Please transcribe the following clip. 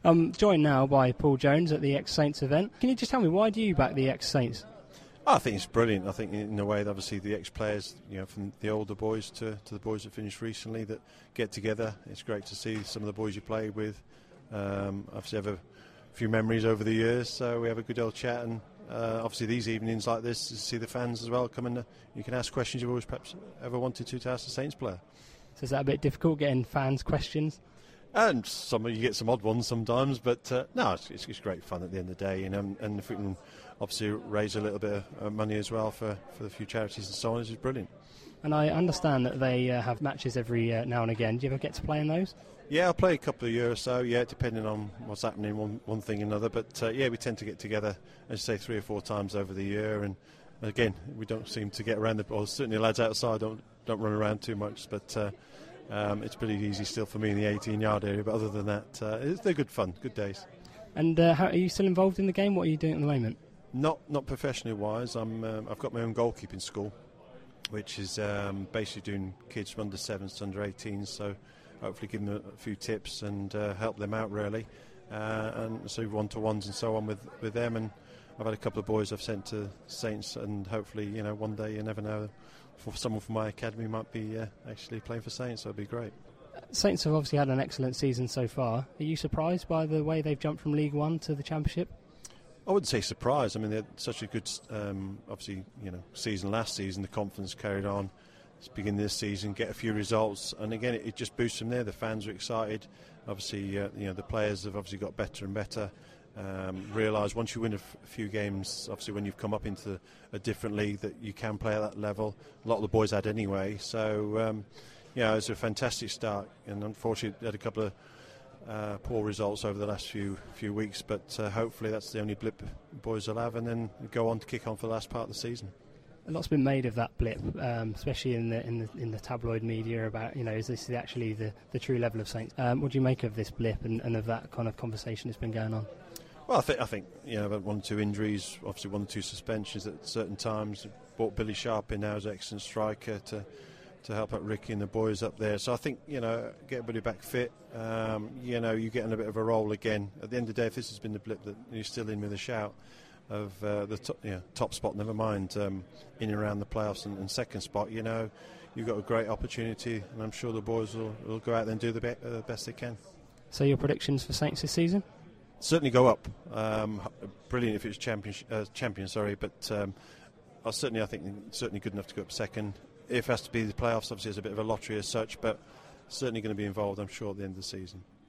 I'm joined now by Paul Jones at the ex-Saints event. Can you just tell me, why do you back the ex-Saints? I think it's brilliant. I think in a way that obviously the ex-players, from the older boys to the boys that finished recently, that get together. It's great to see some of the boys you played with. Obviously have a few memories over the years, so we have a good old chat, and obviously these evenings like this, to see the fans as well come and you can ask questions you've always perhaps ever wanted to ask a Saints player. So is that a bit difficult, getting fans' questions? And you get some odd ones sometimes, but no, it's great fun at the end of the day, and if we can obviously raise a little bit of money as well for the few charities and so on, it's brilliant. And I understand that they have matches every now and again. Do you ever get to play in those? Yeah, I'll play a couple of years or so, depending on what's happening, one thing or another. But we tend to get together, as you say, 3 or 4 times over the year. And again, we don't seem to get around certainly the lads outside don't run around too much. But it's pretty easy still for me in the 18-yard area. But other than that, they're good fun, good days. And how, are you still involved in the game? What are you doing at the moment? Not professionally wise. I've got my own goalkeeping school, which is basically doing kids from under 7s to under 18s, so hopefully give them a few tips and help them out really, and so one-to-ones and so on with them. And I've had a couple of boys I've sent to Saints, and hopefully one day, you never know, for someone from my academy might be actually playing for Saints, so it'd be great. Saints have obviously had an excellent season so far. Are you surprised by the way they've jumped from League One to the Championship? I wouldn't say surprised. I mean, they had such a good, season last season. The confidence carried on. It's beginning this season, get a few results, and again, it just boosts them there. The fans are excited. Obviously, the players have obviously got better and better. Realise once you win a few games, obviously when you've come up into a different league, that you can play at that level. A lot of the boys had anyway. So, it was a fantastic start, and unfortunately, they had a couple of poor results over the last few weeks, but hopefully that's the only blip boys will have, and then go on to kick on for the last part of the season. A lot's been made of that blip, especially in the tabloid media about is this actually the true level of Saints? What do you make of this blip and of that kind of conversation that's been going on? Well, I think about 1 or 2 injuries, obviously 1 or 2 suspensions at certain times. Brought Billy Sharp in now as excellent striker to help out Ricky and the boys up there. So I think, get everybody back fit. You get in a bit of a roll again. At the end of the day, if this has been the blip, that you're still in with a shout of the top spot, never mind in and around the playoffs and second spot, you've got a great opportunity, and I'm sure the boys will go out there and do the best they can. So your predictions for Saints this season? Certainly go up. Brilliant if it was champion, but I think certainly good enough to go up second. If it has to be the playoffs, obviously it's a bit of a lottery as such, but certainly going to be involved, I'm sure, at the end of the season.